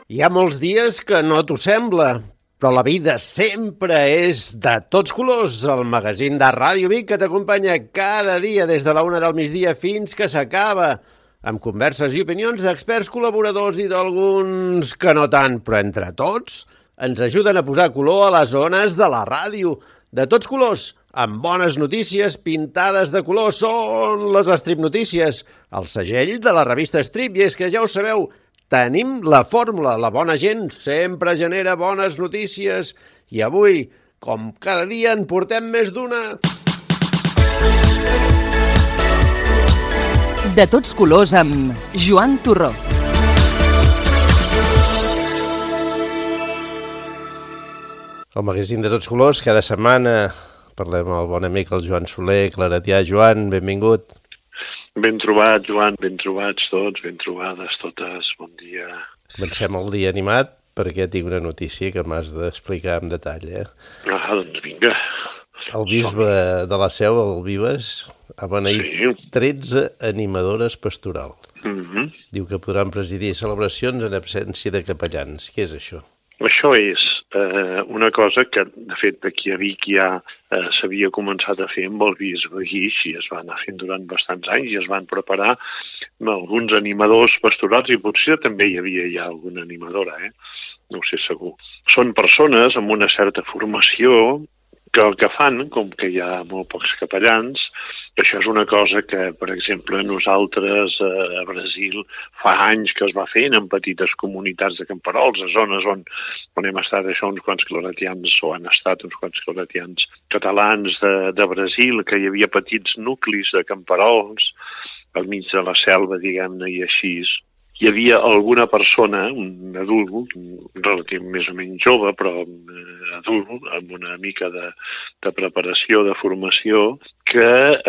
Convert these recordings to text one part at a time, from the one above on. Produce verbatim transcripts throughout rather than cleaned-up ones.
Hi ha molts dies que no t'ho sembla, però la vida sempre és de tots colors. El magazín de Ràdio Vic que t'acompanya cada dia des de la una del migdia fins que s'acaba, amb converses i opinions d'experts col·laboradors i d'alguns que no tant, però entre tots ens ajuden a posar color a les zones de la ràdio. De tots colors, amb bones notícies pintades de color, són les Strip Notícies, el segell de la revista Strip, i és que ja ho sabeu, tenim la fórmula, la bona gent sempre genera bones notícies i avui, com cada dia, en portem més d'una. De tots colors amb Joan Torró. El magazín de tots colors, cada setmana parlem amb el bon amic, el Joan Soler, claretià. Joan, benvingut. Ben trobat, Joan, ben trobats tots, ben trobades totes, bon dia. Comencem el dia animat perquè tinc una notícia que m'has d'explicar en detall, eh? Ah, doncs vinga. El bisbe de la Seu, el Vives, ha beneït sí. tretze animadores pastorals. Mm-hmm. Diu que podran presidir celebracions en absència de capellans. Què és això? Això és eh, una cosa que, de fet, aquí a Vic ja eh, s'havia començat a fer amb el bisbe Guix i es va anar fent durant bastants anys i es van preparar alguns animadors pastorals i potser també hi havia ja alguna animadora, eh? No ho sé segur. Són persones amb una certa formació que el que fan, com que hi ha molt pocs capellans, això és una cosa que, per exemple, nosaltres eh, a Brasil fa anys que es va fent en petites comunitats de camperols, a zones on, on hem estat això uns quants claretians, o han estat uns quants claretians catalans de, de Brasil, que hi havia petits nuclis de camperols al mig de la selva, diguem-ne, i així. Hi havia alguna persona, un adult, un relatiu més o menys jove, però adult, amb una mica de, de preparació, de formació, que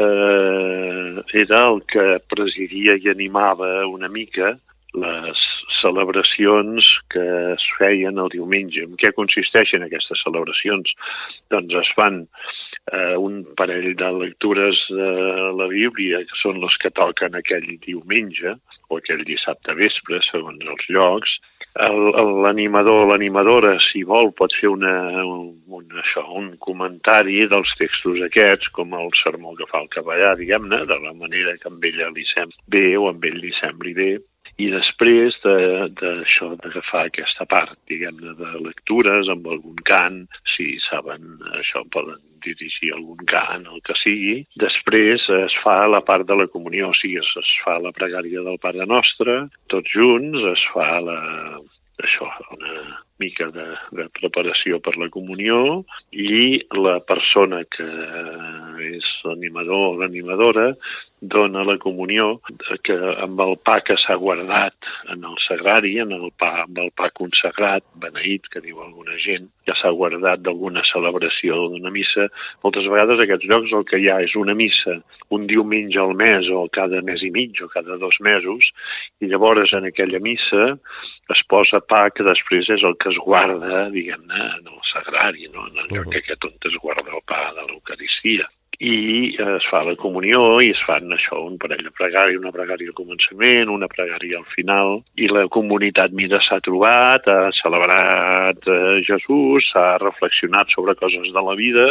eh, era el que presidia i animava una mica les celebracions que es feien el diumenge. En què consisteixen aquestes celebracions? Doncs es fan eh, un parell de lectures de la Bíblia, que són les que toquen aquell diumenge, o aquell dissabte vespre, segons els llocs. L'animador o l'animadora, si vol, pot fer una, un, això, un comentari dels textos aquests, com el sermó que fa el capellà, diguem-ne, de la manera que amb ella li sembli bé o amb ell li sembli bé. I després d'això, de, d'agafar aquesta part, diguem-ne, de lectures amb algun cant, si saben això, poden dirigir algun cant, el que sigui. Després es fa la part de la comunió, o sigui, es, es fa la pregària del Pare Nostre, tots junts, es fa la, això, una mica de, de preparació per la comunió i la persona que és l'animador o l'animadora dona la comunió que amb el pa que s'ha guardat en el sagrari, en el pa, amb el pa consagrat, beneït, que diu alguna gent, que s'ha guardat d'alguna celebració d'una missa. Moltes vegades a aquests llocs el que hi ha és una missa un diumenge al mes o cada mes i mig o cada dos mesos i llavors en aquella missa es posa pa que després és el que es guarda, diguem-ne, en el sagrari, no? En el lloc aquest on es guarda el pa de l'Eucaristia. I es fa la comunió i es fan això, un parell de pregària, una pregària al començament, una pregària al final, i la comunitat mira s'ha trobat, ha celebrat Jesús, s'ha reflexionat sobre coses de la vida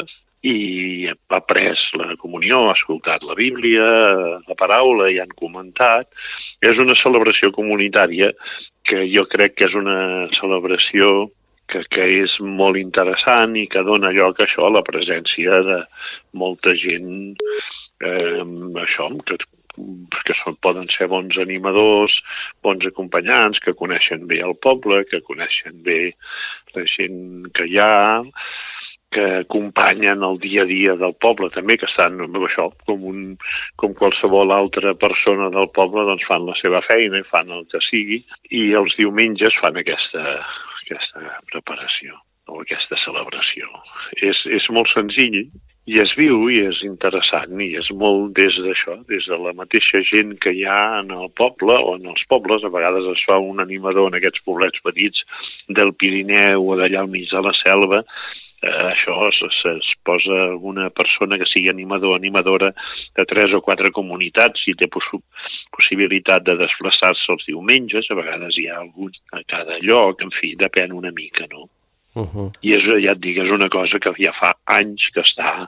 i ha pres la comunió, ha escoltat la Bíblia, la paraula i han comentat. És una celebració comunitària que jo crec que és una celebració que, que és molt interessant i que dona lloc a això, a la presència de molta gent, eh, això, que, que són, poden ser bons animadors, bons acompanyants, que coneixen bé el poble, que coneixen bé la gent que hi ha, que acompanyen el dia a dia del poble, també que estan això, com, un, com qualsevol altra persona del poble, doncs fan la seva feina i fan el que sigui, i els diumenges fan aquesta, aquesta preparació o aquesta celebració. És, és molt senzill i es viu i és interessant i és molt des d'això, des de la mateixa gent que hi ha en el poble o en els pobles. A vegades es fa un animador en aquests poblets petits del Pirineu o d'allà al mig de la selva eh, això es, es posa una persona que sigui animador o animadora de tres o quatre comunitats i té poss possibilitat de desplaçar-se els diumenges, a vegades hi ha algun a cada lloc, en fi, depèn una mica, no? Uh-huh. I és, ja et dic, és una cosa que ja fa anys que està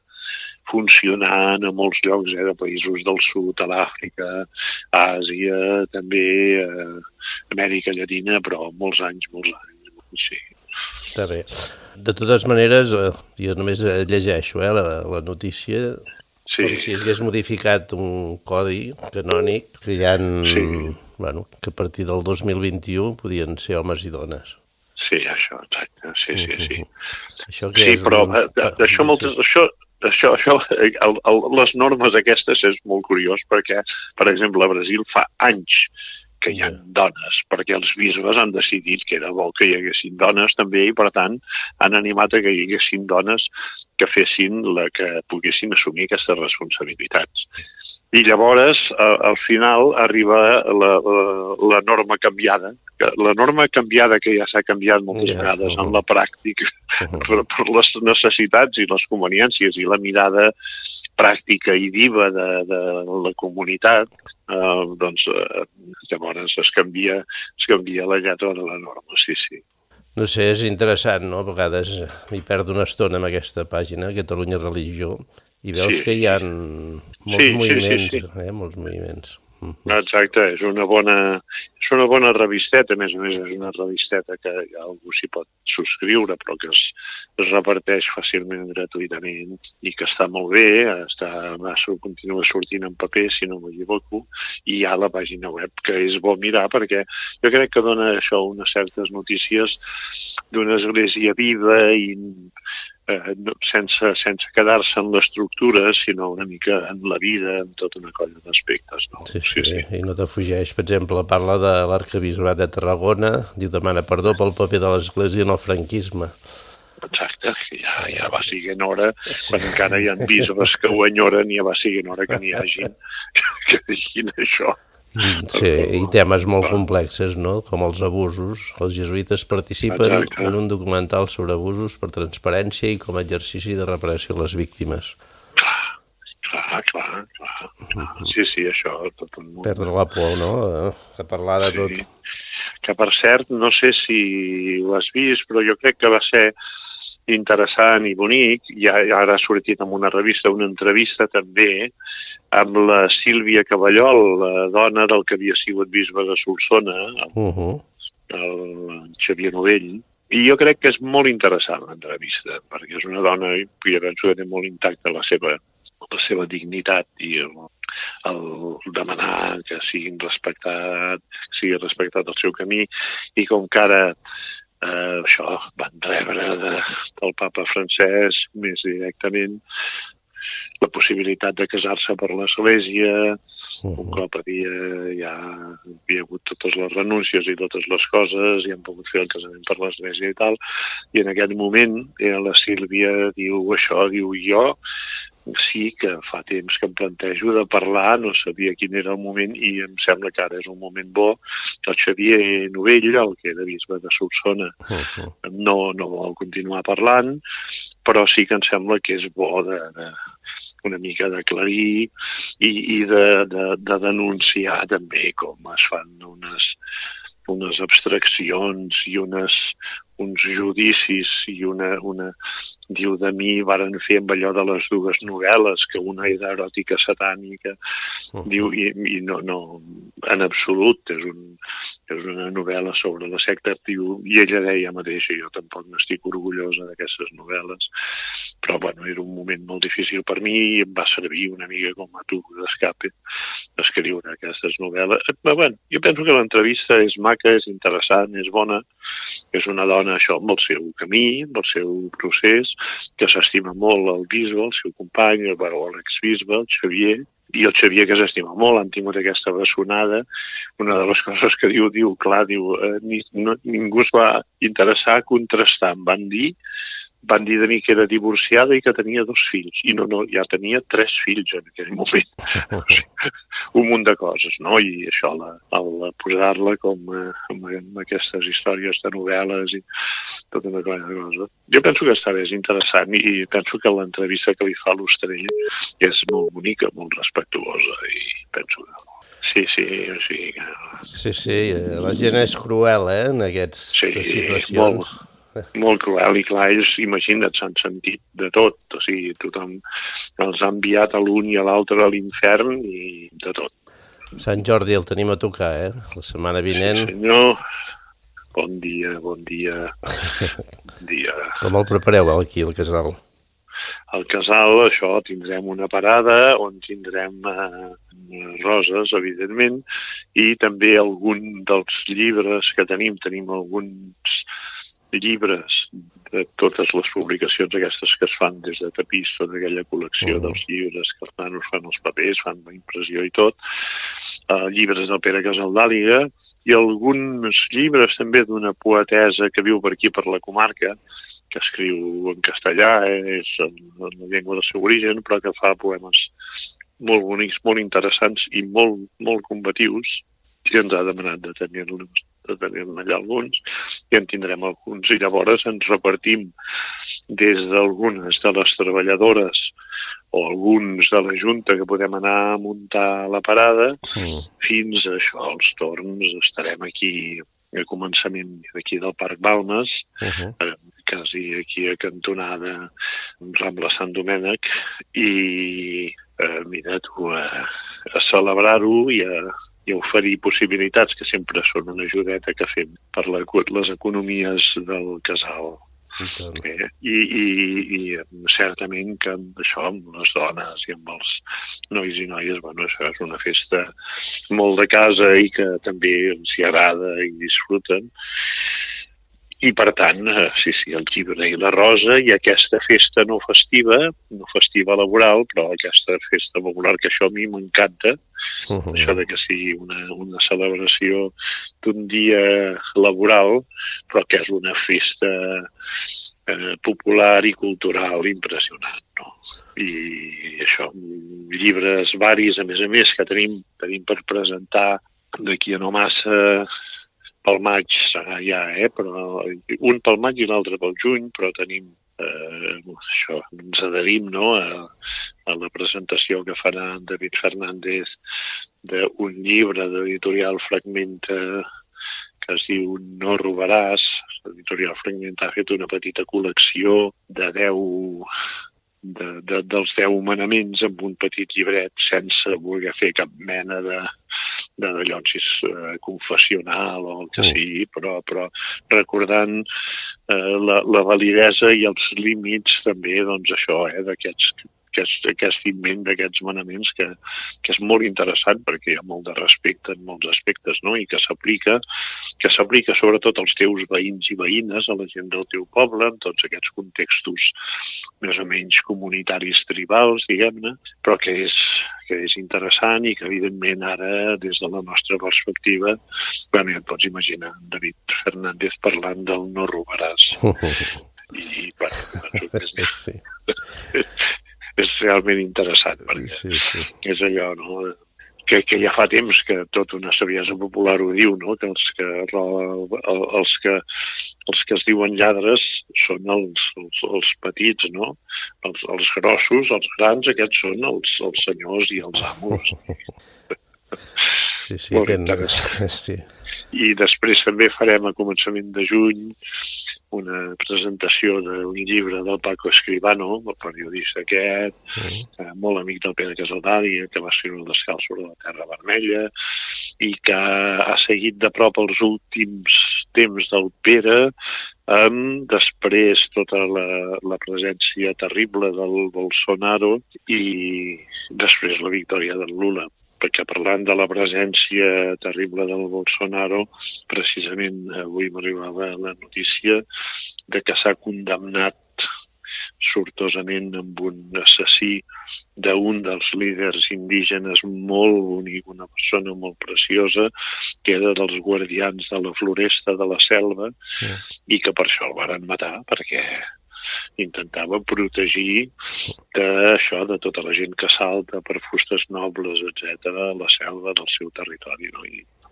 funcionant a molts llocs, eh, de països del sud, a l'Àfrica, a Àsia, també a Amèrica Llatina, però molts anys, molts anys, sí. Està bé. De totes maneres, jo només llegeixo eh, la, la notícia, sí. Com si hagués modificat un codi canònic que hi ha, sí. Bueno, que a partir del dos mil vint-i-u podien ser homes i dones. Sí, això, exacte, sí, sí, sí. Uh-huh. Això que sí, és però un... d'això moltes... Això, Això, això el, el, les normes aquestes és molt curiós perquè, per exemple, a Brasil fa anys que hi ha yeah. dones, perquè els bisbes han decidit que era bo que hi haguessin dones també i, per tant, han animat a que hi haguessin dones que fessin la que poguessin assumir aquestes responsabilitats. I llavors, al final, arriba la, la, la norma canviada. La norma canviada que ja s'ha canviat moltes yeah, vegades uh-huh. en la pràctica uh-huh. per, per les necessitats i les conveniències i la mirada pràctica i viva de, de la comunitat, eh, doncs eh, llavors es canvia, es canvia la lletra de la norma, sí, sí. No sé, és interessant, no? A vegades m'hi perdo una estona amb aquesta pàgina, Catalunya Religió, i veus sí, que hi ha molts sí, moviments, sí, sí, sí. Eh? Molts moviments. Exacte, és una bona, és una bona revisteta, a més a més és una revisteta que algú s'hi pot subscriure, però que es, es reparteix fàcilment gratuïtament i que està molt bé, està, continua sortint en paper, si no m'equivoco, i hi ha la pàgina web, que és bo mirar, perquè jo crec que dona això unes certes notícies d'una església viva i eh, sense, sense quedar-se en l'estructura, sinó una mica en la vida, en tota una colla d'aspectes. No? Sí, sí, sí, sí, i no t'afugeix. Per exemple, parla de l'arquebisbat de Tarragona, diu demana perdó pel paper de l'església en el franquisme. Exacte, ja, ja va siguent hora, sí. Quan encara hi ha bisbes que ho enyoren, ja va siguent hora que n'hi hagin que diguin això. Sí, i temes molt complexes, no? Com els abusos. Els jesuïtes participen Exacte. En un documental sobre abusos per transparència i com a exercici de reparació a les víctimes. Clar, clar, clar, clar. clar. Sí, sí, això... Tot un... Perdre la por, no? A parlar de sí. tot. Que, per cert, no sé si ho has vist, però jo crec que va ser interessant i bonic. Ja, ja ara ha sortit en una revista, una entrevista també, amb la Sílvia Caballol, la dona del que havia sigut bisbe de Solsona, amb uh-huh. el Xavier Novell. I jo crec que és molt interessant l'entrevista, perquè és una dona que jo penso que té molt intacta la seva, la seva dignitat i el, el demanar que siguin respectat, que sigui respectat el seu camí, i com que ara eh, això van rebre de, del papa francès més directament la possibilitat de casar-se per l'Església, uh-huh. un cop havia, ja havia hagut totes les renúncies i totes les coses, i han pogut fer el casament per l'Església i tal, i en aquest moment eh, la Sílvia diu això, diu jo, sí que fa temps que em plantejo de parlar, no sabia quin era el moment i em sembla que ara és un moment bo. El Xavier Novell, el que era bisbe de Solsona, uh-huh. no, no vol continuar parlant, però sí que em sembla que és bo de... de una mica d'aclarir i, i de, de, de denunciar també com es fan unes, unes abstraccions i unes, uns judicis i una, una, diu de mi varen fer amb allò de les dues novel·les, que una era eròtica satànica, uh-huh. diu, i, i no, no, en absolut, és, un, és una novel·la sobre la secta, diu, i ella deia mateixa, jo tampoc n'estic orgullosa d'aquestes novel·les, però bueno, era un moment molt difícil per mi i em va servir una mica com a tu d'escape escriure aquestes novel·les. Però bueno, jo penso que l'entrevista és maca, és interessant, és bona, és una dona això amb el seu camí, amb el seu procés, que s'estima molt el bisbe, el seu company, el, bueno, l'exbisbe, el Xavier, i el Xavier que s'estima molt, han tingut aquesta bessonada. Una de les coses que diu, diu, clar, diu, eh, ni, no, ningú es va interessar a contrastar, em van dir, van dir de mi que era divorciada i que tenia dos fills, i no, no, ja tenia tres fills en aquell moment. Un munt de coses, no? I això, la, el posar-la com eh, amb, amb aquestes històries de novel·les i, tota una colla de coses. Jo penso que està bé, és interessant, i penso que l'entrevista que li fa l'Ostrell és molt bonica, molt respectuosa, i penso que... Sí, sí, o sigui que... Sí, sí, la gent és cruel, eh, en aquestes sí, situacions. Molt, molt cruel, i clar, ells, imagina't, s'han sentit de tot, o sigui, tothom els ha enviat a l'un i a l'altre a l'infern, i de tot. Sant Jordi el tenim a tocar, eh, la setmana vinent. Sí, senyor, bon dia, bon dia, bon dia. Com el prepareu aquí, al casal? Al casal, això, tindrem una parada on tindrem eh, roses, evidentment, i també algun dels llibres que tenim. Tenim alguns llibres de totes les publicacions aquestes que es fan des de Tapís, tota aquella col·lecció uh -huh. dels llibres que els nanos fan els papers, fan la impressió i tot, eh, llibres del Pere Casaldàliga, i alguns llibres també d'una poetessa que viu per aquí, per la comarca, que escriu en castellà, eh, és en la llengua del seu origen, però que fa poemes molt bonics, molt interessants i molt, molt combatius, i ens ha demanat de tenir-ne de tenir-ne allà alguns, i en tindrem alguns, i llavors ens repartim des d'algunes de les treballadores o alguns de la Junta que podem anar a muntar la parada, mm. fins a això, als torns, estarem aquí a començament d'aquí del Parc Balmes, uh -huh. eh, quasi aquí a cantonada Rambla Sant Domènec, i eh, mira tu, a, a celebrar-ho i a, i a oferir possibilitats, que sempre són una ajudeta que fem per la, les economies del casal. Eh, i, i, i certament que amb això, amb les dones i amb els nois i noies, bueno, això és una festa molt de casa i que també els hi agrada i disfruten. I, per tant, sí, sí, el llibre i la rosa, i aquesta festa no festiva, no festiva laboral, però aquesta festa popular, que això a mi m'encanta, uh -huh. això de que sigui una, una celebració d'un dia laboral, però que és una festa eh, popular i cultural impressionant, no? I això, llibres varis, a més a més, que tenim, tenim per presentar d'aquí a no massa, pel maig serà ja, eh? Però un pel maig i l'altre pel juny, però tenim eh, això, ens adherim, no?, a, a la presentació que farà en David Fernández d'un llibre d'editorial Fragmenta que es diu No robaràs. L'editorial Fragmenta ha fet una petita col·lecció de deu de, de, dels deu manaments amb un petit llibret sense voler fer cap mena de d'allò, si és uh, confessional o el que mm. sigui, però, però recordant uh, la, la validesa i els límits també, doncs això, eh, d'aquests aquest, aquest invent d'aquests manaments que, que és molt interessant perquè hi ha molt de respecte en molts aspectes, no?, i que s'aplica que s'aplica sobretot als teus veïns i veïnes, a la gent del teu poble, en tots aquests contextos més o menys comunitaris tribals, diguem-ne, però que és, que és interessant i que, evidentment, ara, des de la nostra perspectiva, bueno, ja et pots imaginar David Fernández parlant del No robaràs. I, bueno, és, sí. és, és realment interessant, perquè sí, sí. és allò, no?, que, que ja fa temps que tota una saviesa popular ho diu, no?, que els que, els que, els que es diuen lladres són els, els, els petits, no?, els, els grossos, els grans, aquests són els, els senyors i els amos. Sí, sí, ten... sí. I després també farem a començament de juny una presentació d'un llibre del Paco Escribano, el periodista aquest, mm. eh, molt amic del Pere Casaldàliga, que va escriure El descalç sobre la terra vermella, i que ha seguit de prop els últims temps del Pere, amb després tota la, la presència terrible del Bolsonaro i després la victòria del Lula. Perquè parlant de la presència terrible del Bolsonaro, precisament avui m'arribava la notícia de que s'ha condemnat sortosament amb un assassí d'un dels líders indígenes molt bonic, una persona molt preciosa, que era dels guardians de la floresta de la selva, sí. i que per això el van matar, perquè intentava protegir d'això, de tota la gent que salta per fustes nobles, etcètera, a la selva del seu territori, no? I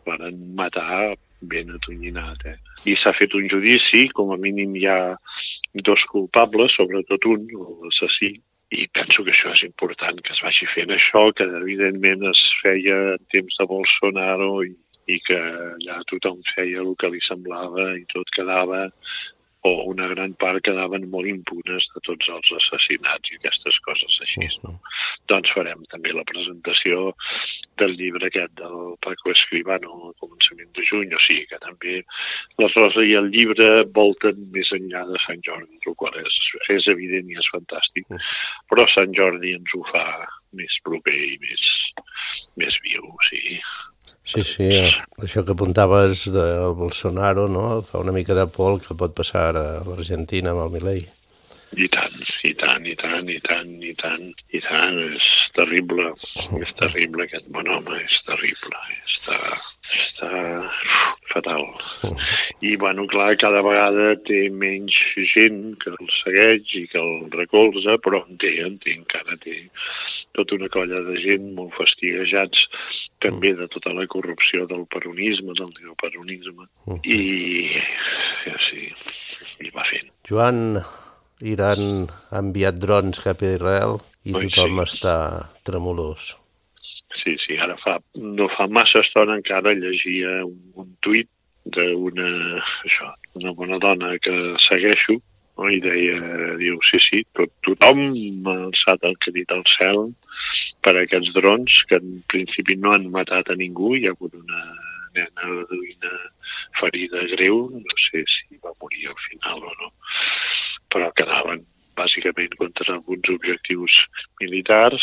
varen matar ben atonyinat. Eh? I s'ha fet un judici, com a mínim hi ha dos culpables, sobretot un, l'assassí, i penso que això és important, que es vagi fent això, que evidentment es feia en temps de Bolsonaro i, i que allà tothom feia el que li semblava i tot quedava, o una gran part quedaven molt impunes de tots els assassinats i aquestes coses així. No? Doncs farem també la presentació del llibre aquest del Paco Escribano a començament de juny, o sigui que també la Rosa i el llibre volten més enllà de Sant Jordi, el qual és, és evident i és fantàstic, però Sant Jordi ens ho fa més proper i més, més viu, sí. Sí, sí, això que apuntaves del Bolsonaro, no? Fa una mica de por el que pot passar a l'Argentina amb el Milei. I tant, i tant, i tant, i tant, i tant, i tant, és terrible, és terrible aquest bon home, és terrible, està, està fatal. I, bueno, clar, cada vegada té menys gent que el segueix i que el recolza, però en té, en té, encara té tota una colla de gent molt fastiguejats també de tota la corrupció del peronisme, del neoperonisme, i sí, i va fent. Joan, Iran ha enviat drons cap a Israel i Oi, tothom sí. està tremolós. Sí, sí, ara fa, no fa massa estona encara llegia un, un tuit d'una, això, una bona dona que segueixo, no? I deia, diu, sí, sí, tot, tothom ha alçat el crit al cel per a aquests drons, que en principi no han matat a ningú. Hi ha hagut una nena d'una ferida greu, no sé si va morir al final o no, però quedaven bàsicament contra alguns objectius militars.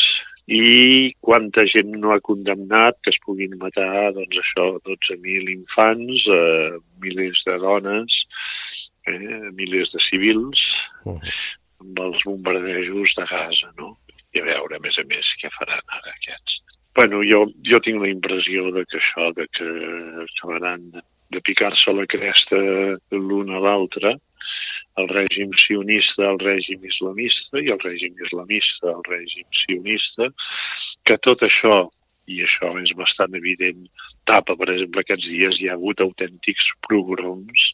I quanta gent no ha condemnat que es puguin matar, doncs això, dotze mil infants, eh, milers de dones, eh, milers de civils, amb els bombardejos de Gaza, no? I a veure, a més a més, què faran ara aquests. Bueno, jo, jo tinc la impressió de que això, de que acabaran de picar-se la cresta l'un a l'altre, el règim sionista, el règim islamista, i el règim islamista, el règim sionista, que tot això, i això és bastant evident, tapa, per exemple, aquests dies hi ha hagut autèntics pogroms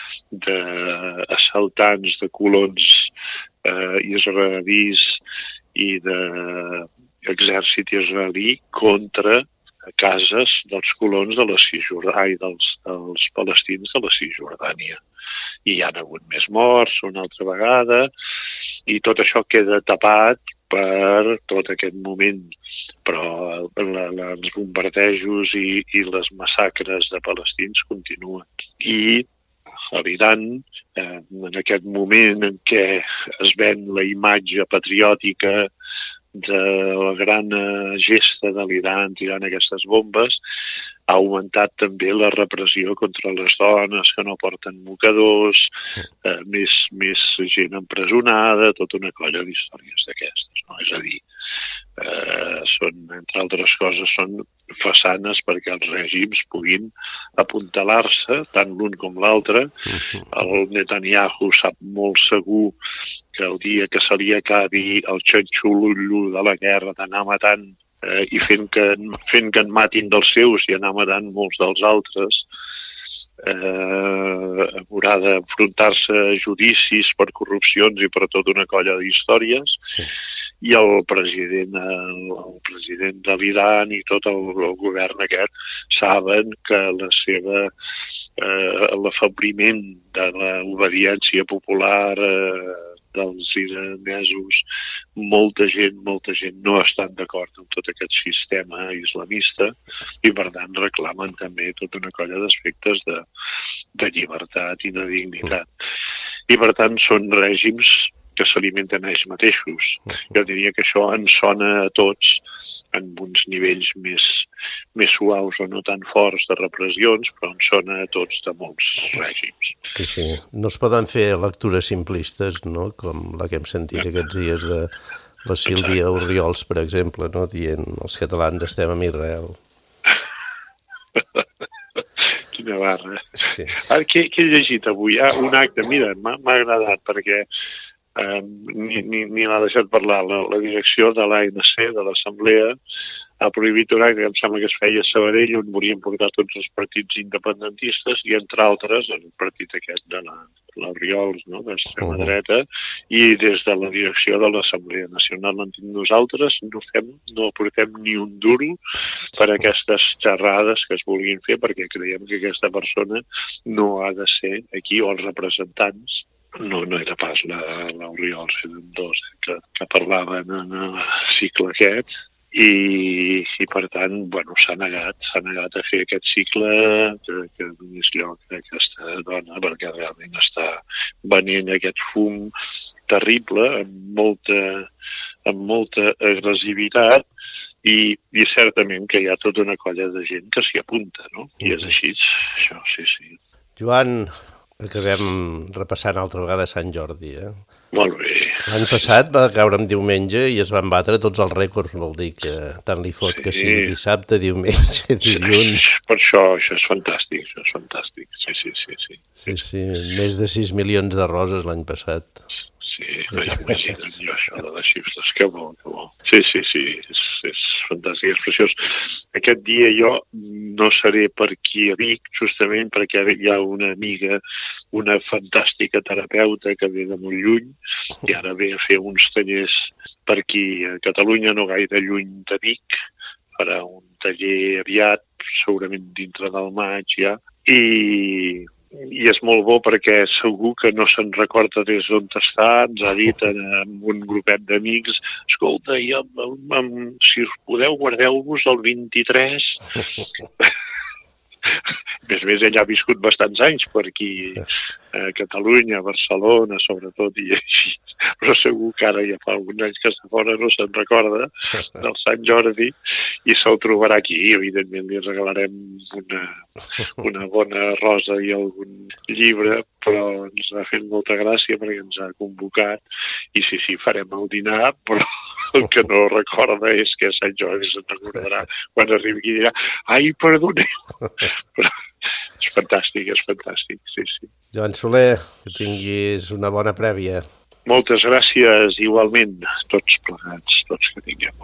d'assaltants de colons eh, israelis i d'exèrcit israelí contra cases dels colons de la Cisjordània, dels, dels palestins de la Cisjordània. I hi ha hagut més morts una altra vegada, i tot això queda tapat per tot aquest moment. Però la, la, els bombardejos i, i les massacres de palestins continuen. I a l'Iran, eh, en aquest moment en què es ven la imatge patriòtica de la gran gesta de l'Iran tirant aquestes bombes, ha augmentat també la repressió contra les dones que no porten mocadors, eh, més, més gent empresonada, tota una colla d'històries d'aquestes, no? És a dir, eh, són, entre altres coses, són façanes perquè els règims puguin apuntalar-se, tant l'un com l'altre. El Netanyahu sap molt segur que el dia que se li acabi el xanxulullu de la guerra d'anar matant eh, i fent que, fent que en matin dels seus i anar matant molts dels altres, eh, haurà d'enfrontar-se a judicis per corrupcions i per tota una colla d'històries. I el president, el, el president de l'Iran i tot el, el govern aquest saben que la seva eh, l'afebliment de l'obediència popular eh, dels iranesos, molta gent, molta gent no estan d'acord amb tot aquest sistema islamista i per tant reclamen també tota una colla d'aspectes de, de llibertat i de dignitat. I per tant són règims que s'alimenten ells mateixos. Jo diria que això ens sona a tots en uns nivells més, més suaus o no tan forts de repressions, però ens sona a tots de molts règims. Sí, sí. No es poden fer lectures simplistes, no?, com la que hem sentit aquests dies de la Sílvia Orriols, per exemple, no?, dient els catalans estem amb Israel. Quina barra. Sí. Ara, què, què he llegit avui? Ah, un acte, mira, m'ha agradat perquè eh, ni, ni, ni l'ha deixat parlar. La, la direcció de l'A N C, de l'Assemblea, ha prohibit un acte que em sembla que es feia a Sabadell, on volien portar tots els partits independentistes, i entre altres el partit aquest de la, la Oriols, no?, d'extrema uh-huh. dreta, i des de la direcció de l'Assemblea Nacional nosaltres no fem, no aportem ni un duro per a aquestes xerrades que es vulguin fer, perquè creiem que aquesta persona no ha de ser aquí, o els representants. No, no era pas l'Oriol, eren dos que, que parlaven en el cicle aquest, i, i per tant, bueno, s'ha negat, s'ha negat a fer aquest cicle que, que donés lloc a aquesta dona, perquè realment està venint aquest fum terrible, amb molta, amb molta agressivitat, i, i certament que hi ha tota una colla de gent que s'hi apunta, no? I és així, això, sí, sí. Joan, acabem repassant altra vegada Sant Jordi, eh? Molt bé. L'any passat va caure en diumenge i es van batre tots els rècords, vol dir que tant li fot sí. que sigui dissabte, diumenge, dilluns... Per això, això és fantàstic, això és fantàstic, sí, sí, sí. Sí, sí, sí. Més de sis milions de roses l'any passat. Sí, imagina't jo això de les xifres, que bo, que bo. Sí, sí, sí, és, és fantàstic, és preciós. Aquest dia jo no seré per aquí a Vic, justament perquè hi ha una amiga, una fantàstica terapeuta que ve de molt lluny, i ara ve a fer uns tallers per aquí a Catalunya, no gaire lluny de Vic, farà un taller aviat, segurament dintre del maig ja, i... i és molt bo perquè segur que no se'n recorda des d'on està, ens ha dit amb un grupet d'amics, escolta, i amb, amb, amb, si us podeu, guardeu-vos el vint-i-tres. A més a més, ella ha viscut bastants anys per aquí, a Catalunya, a Barcelona, sobretot, i així. Però segur que ara ja fa alguns anys que està fora, no se'n recorda del Sant Jordi, i se'l trobarà aquí. Evidentment li regalarem una, una bona rosa i algun llibre, però ens ha fet molta gràcia perquè ens ha convocat, i sí, sí, farem el dinar, però el que no recorda és que a Sant Jordi se'n recordarà quan arribi aquí i dirà, ai, perdoneu. Però és fantàstic, és fantàstic, sí, sí. Joan Soler, que tinguis una bona prèvia. Moltes gràcies, igualment, tots plegats, tots que tinguem.